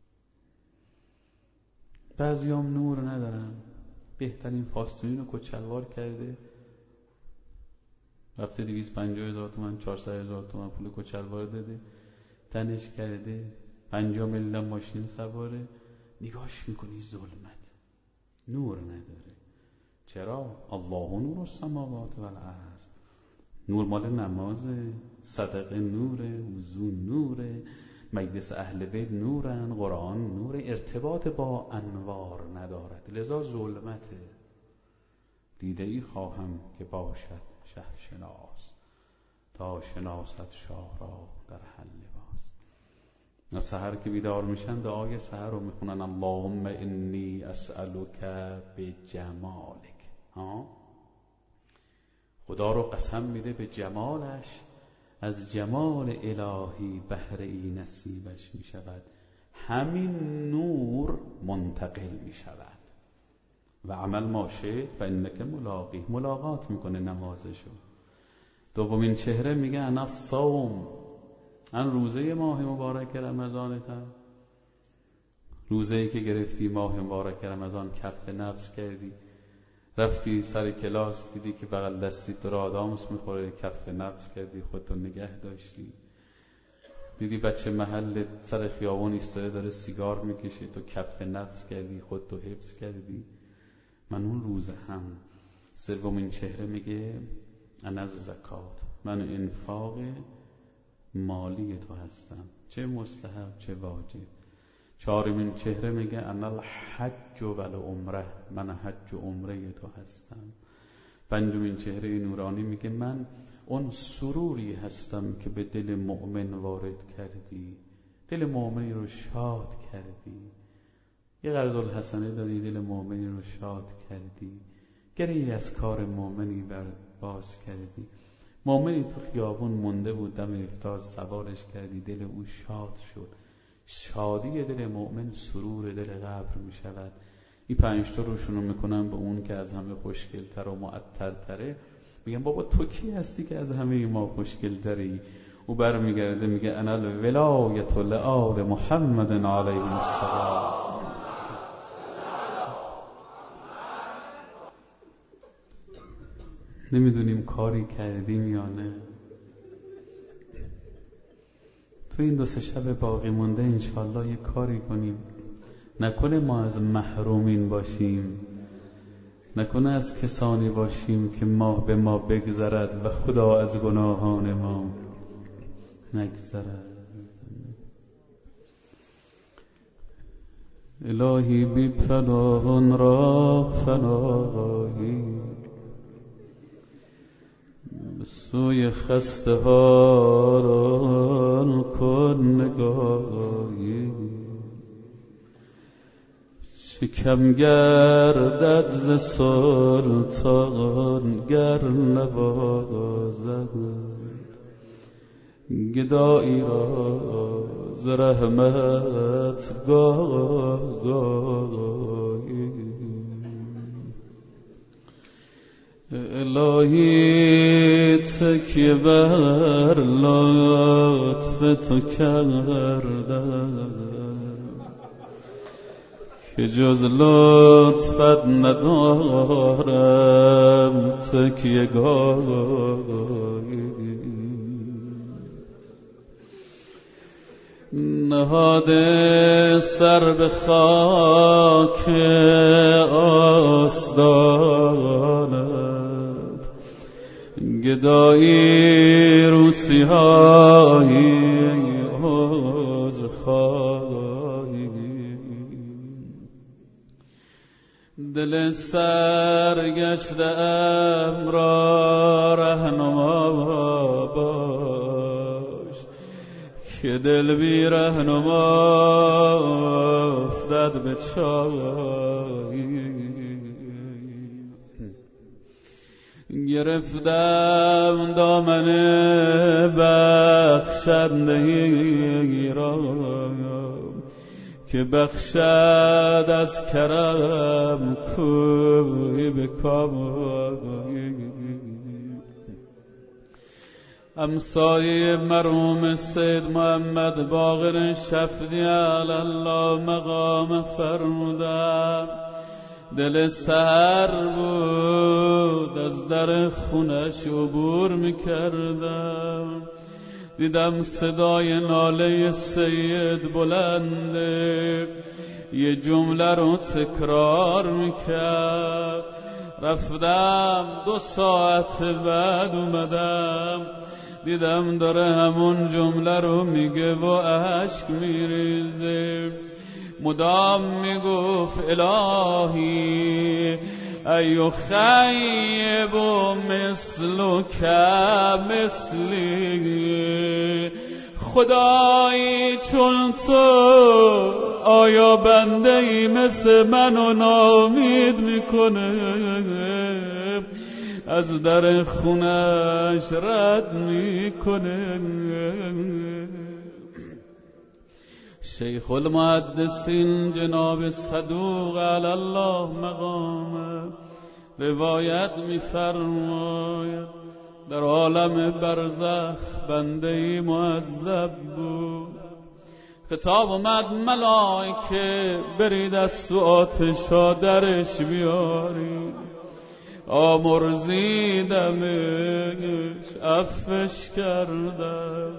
بعضی هم نور ندارن، بهترین فاستونین رو کچلوار کرده، رفته 250,000 تومان 400,000 تومان پول کچلوار داده، تنش کرده، 50 میلیون ماشین سواره، نگاش میکنی ظلمت، نور نداره. چرا؟ الله نور السماوات والارض. نور مال نمازه، صدقه نوره، وضو نوره، مجلس اهل بیت نورن، قرآن نوره، ارتباط با انوار ندارد، لذا ظلمته. دیده ای خواهم که باشد شهر شناس، تا شناست شاه را در حل لباس. از سحر که بیدار میشن دعای سحر رو میخونن، اللهم انی اسألک بجمالک. خدا رو قسم میده به جمالش، از جمال الهی بهره ای نصیبش میشود، همین نور منتقل میشود. و عمل ما شئت فانک ملاقی، ملاقات میکنه نمازشو. دومین چهره میگه انا الصوم، ان روزه ماه مبارک رمضانتا، روزه‌ای که گرفتی ماه مبارک رمضان کف نفس کردی، رفتی سر کلاس دیدی که بغل دستی تو را آدامس میخوره، کف نفس کردی خودتو نگه داشتی. دیدی بچه محل سر خیابون ایستاده داره سیگار میکشه، تو کف نفس کردی خودتو حفظ کردی. من اون روزه هم. سومین چهره میگه انا الزکات، من انفاق مالی تو هستم، چه مستحب چه واجب. چهارمین چهره میگه انا الحج والعمره، من حج و عمره تو هستم. پنجمین چهره نورانی میگه من اون سروری هستم که به دل مؤمن وارد کردی، دل مؤمنی رو شاد کردی. یه قرض الحسنه دادی، دل مؤمنی رو شاد کردی، گری از کار مؤمنی باز کردی. مؤمنی تو خیابون مونده بود، دم افطار سوارش کردی، دل او شاد شد. شادی دل مؤمن سرور دل قبر می شود. این 5 تا روشونو میکنم به اون که از همه خوشگلتر و معطرتره. میگم بابا تو کی هستی که از همه ما خوشگلتری؟ او برمیگرده میگه انا الولایة لآل محمد علیه السلام. نمیدونیم کاری کردیم یا نه. تو این 2-3 شب باقی مونده انشالله یه کاری کنیم، نکنه ما از محرومین باشیم، نکنه از کسانی باشیم که ماه به ما بگذرد و خدا از گناهان ما نگذرد. الهی بی فلاحان را فلاحی، به سوی خسته ها کن نگاه. شکم گردد ز سلطان گر نوازد گدایی را ز رحمت گاهی الهی تکیه بر لطف تو کردم که جز لطفت ندارم تکیه گاهی نهاده سر به خاک آستانت گدایی رو سیاهی عذرخواهی دل سرگشته ام را رهنما باش که دل بی رهنما افتد به چاهی گرفتم دامن بخشندگی را که بخشد از کرم کوی به کامایی امسایه مرحوم سید محمد باقر شفدی علی الله مقام فرمودم دل سحر بود از در خونش عبور میکردم دیدم صدای ناله سید بلنده یه جمله رو تکرار میکرد رفتم 2 ساعت بعد اومدم دیدم داره همون جمله رو میگه و اشک میریزه مدام میگفت الهی ایو خیب و مثلک مثلی خدایی چون تو آیا بنده ای مثل منو ناامید میکنه از در خونش رد میکنه شیخ المحدثین جناب صدوق علی الله مقامه روایت می‌فرماید در عالم برزخ بنده‌ای معذب بود خطاب اومد ملائکه برید از تو آتشا درش بیارید آمرزیدمش عفش کردم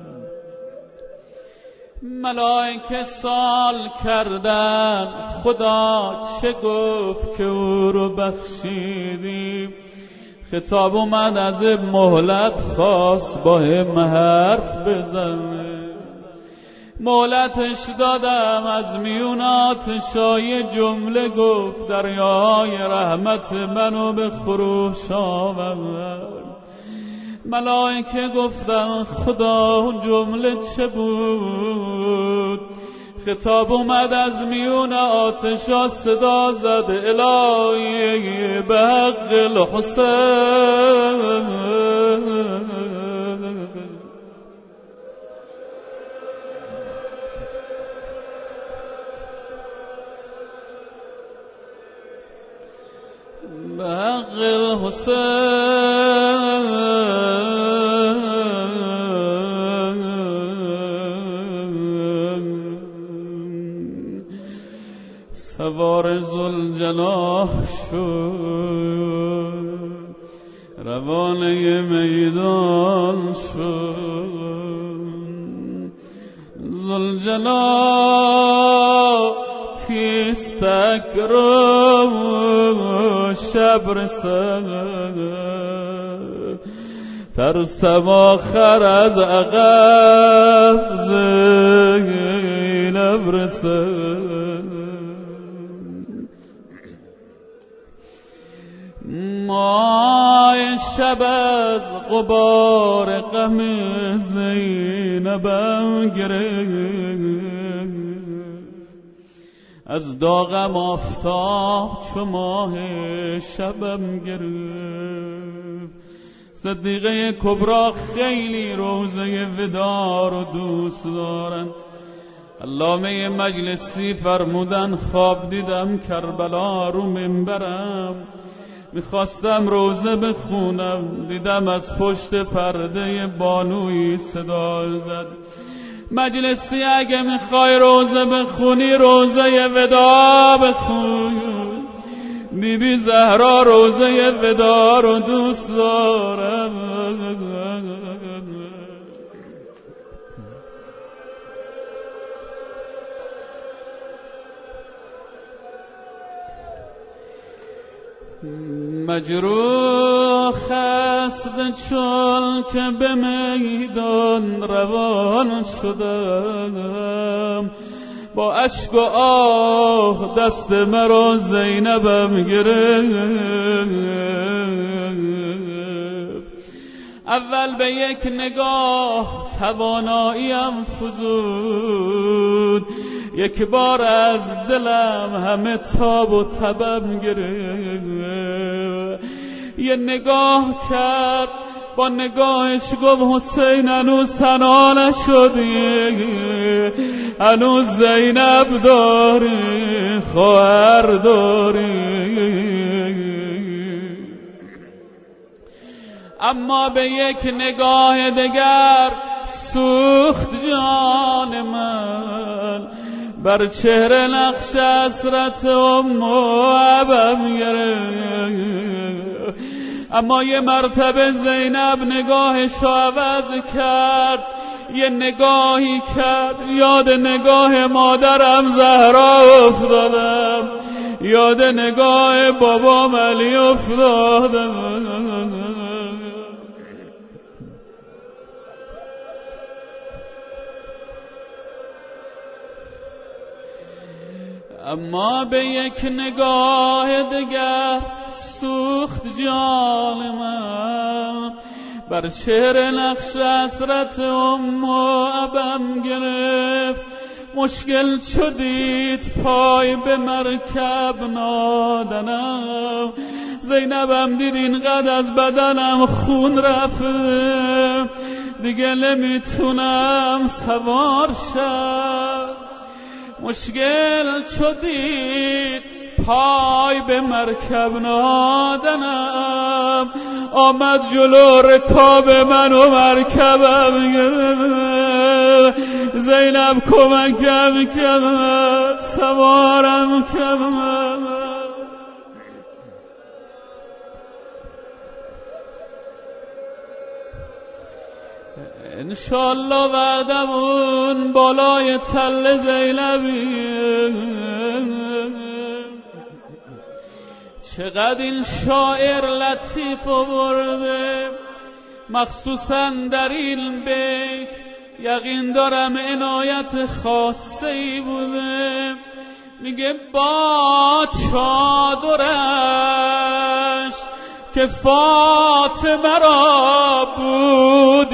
ملائکه سال کردن خدا چه گفت که او رو بخشیدی خطاب اومد از مهلت خواست با هم حرف بزنه مهلتش دادم از میون آتشای جمله گفت دریای رحمت منو به خروش آورد ملائکه گفتن خدا جمله چه بود خطاب اومد از میون آتشا صدا زد الهی به حق الحسین به حق الحسین سوار ذوالجناح شد روانه میدان شد ذوالجلال تیستک رو شب رسد ترسم آخر از عقب زینب رسد مای شب از غبار غم زینبم گرفت از داغم آفتاب چو ماه شبم گرفت. صدیقه کبرا خیلی روزه ودا رو دوست دارن. علامه مجلسی فرمودن خواب دیدم کربلا رو منبرم، میخواستم روزه بخونم، دیدم از پشت پرده بانوی صدا زد مجلسی اگه میخوای روزه بخونی روزه ودا بخون، بیبی زهرا روزه ودا رو دوست دارم. مجروح است چون که به میدان روان شدم، با اشک و آه دست مرا زینبم گرفت. اول به یک نگاه تواناییم فزود، یک بار از دلم همه تاب و تبم گرفت. یه نگاه کرد با نگاهش گفت حسین هنوز تنها نشدی، هنوز زینب داری، خواهر داری. اما به یک نگاه دگر سوخت جان من، بر چهره نقش حسرت ام و ابم گرفت. اما یه مرتبه زینب نگاهش رو عوض کرد، یه نگاهی کرد، یاد نگاه مادرم زهرا افتادم، یاد نگاه بابام علی افتادم. اما به یک نگاه دیگر سوخت جان من، بر چهره نقش حسرت ام و ابم گرفت. مشکل شدید پای به مرکب نادنم، زینبم دید اینقدر از بدنم خون رفته، دیگه نمیتونم سوار شم. مشکل شدید پای به مرکب نادنم، آمد جلو رکاب من و مرکبم گرفت. زینب کمکم کرد، سوارم کرد. انشالله وعدمون بالای تل زینبی. چقدر این شاعر لطیف آورده، مخصوصا در این بیت یقین دارم عنایت خاصی بوده. میگه با چادرش که فاطمه را بود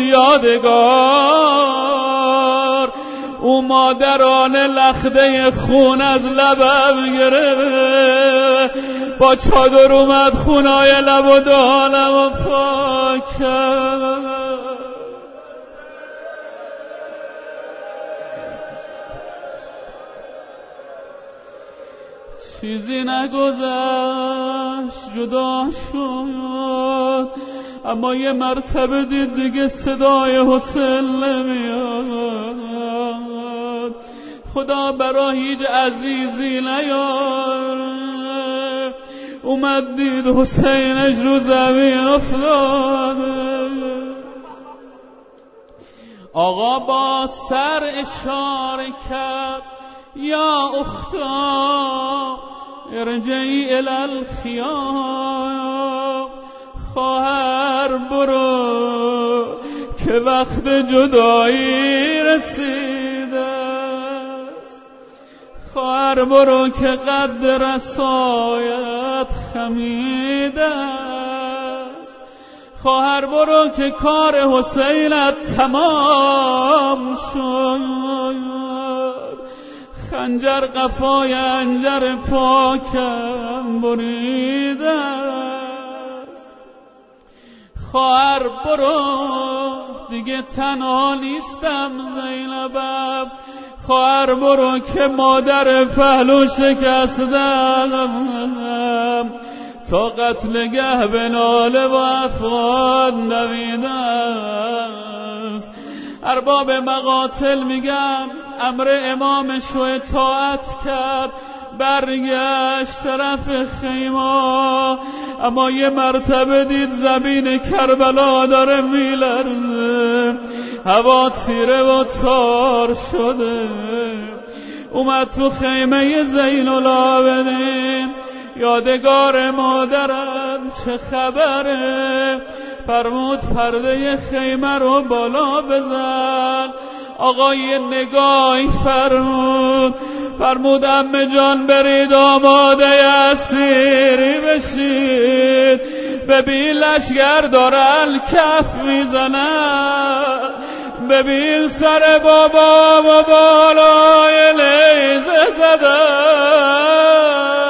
یادگار، او مادران لخده خون از لبم گرفت. با چادر اومد خونای لب و دهانم و پاک کرد. چیزی نگذشت جدا شد، اما یه مرتبه دید دیگه صدای حسین نمیاد. خدا برا هیچ عزیزی نیار، اومد دید حسینش رو زمین افتاده. آقا با سر اشاره کرد یا اختا ارجعی الی الخیام، خواهر برو که وقت جدایی رسیده است، خواهر برو که قد رسایت خمیده است، خواهر برو که کار حسینت تمام شد. خنجر قفای انجر پاکم بریده است. خواهر برو دیگه تنها نیستم زینبم، خواهر برو که مادر پهلو شکستم، تا قتلگه به ناله و افغان دویده است. ارباب مقاتل میگم امر امام شو اطاعت کرد، برگشت طرف خیمه، اما یه مرتبه دید زمین کربلا داره میلرزه، هوا تیره و تار شده. اومد تو خیمه زین العابدین، یادگار مادرم چه خبره؟ فرمود پرده خیمه رو بالا بزن. آقای نگاهی فرمود عمه جان برید آماده اسیری بشید، ببین لشگر دارن کف میزنن، ببین سر بابا و بالای لیزه زدن.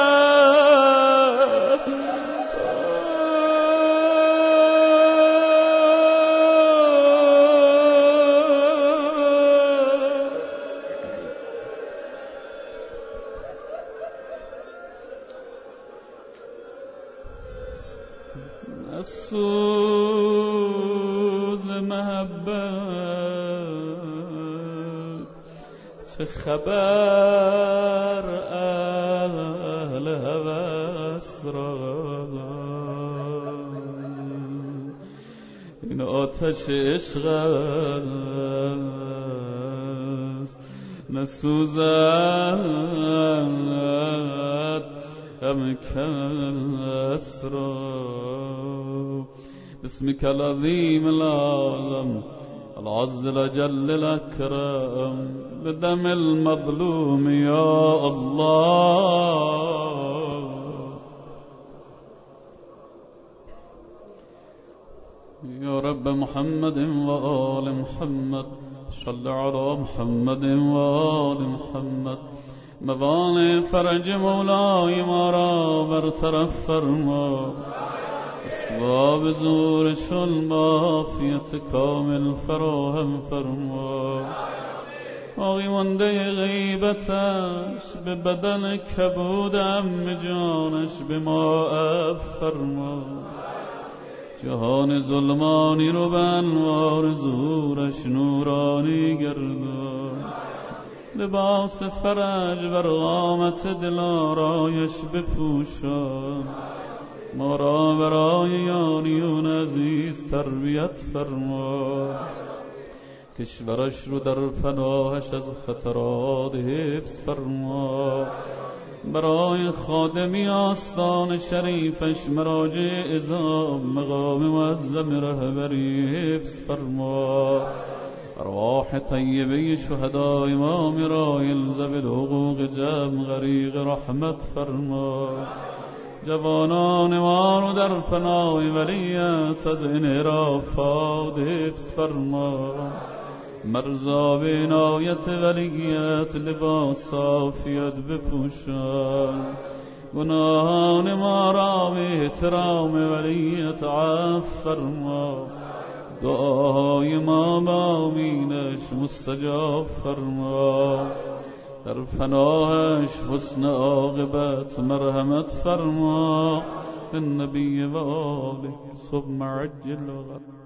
سوز محبت چه خبر اهل هوس را، این آتش عشق است نسوزد غم کس را. بسمك العظيم الأعظم العز الأجل الأكرم بدم المظلوم يا الله. يا رب محمد وآل محمد صل على محمد وآل محمد. موانع فرج مولای ما را برطرف فرما، اسباب زورشون عافیت کامل فراهم فرما. باقی مانده غیبتش به بدن کبود عم جانش به ما عفو فرما. جهان ظلمانی رو به انوار زورش نورانی گردان، لباس فرج بر قامت دلارایش بپوشان. ما را برای یاریون عزیز تربیت فرما، کشورش رو در پناهش از خطرات حفظ فرما. برای خادمی آستان شریفش مراجع عظام مقام معظم رهبری حفظ فرما. ارواح طیبه شهدای امام رایل ذوی الحقوق جمع غریق رحمت فرما. جوانان ما رو در پناه ولیت از انحرافات حفظ فرما. مرزا به عنایت ولیت لباس عافیت بپوشان. گناهان ما را به احترام ولیت عفو فرما. دعای ما با آمینش مستجاب فرما. در پناهش حسن عاقبت مرحمت فرما. النبی و آله ثم عجل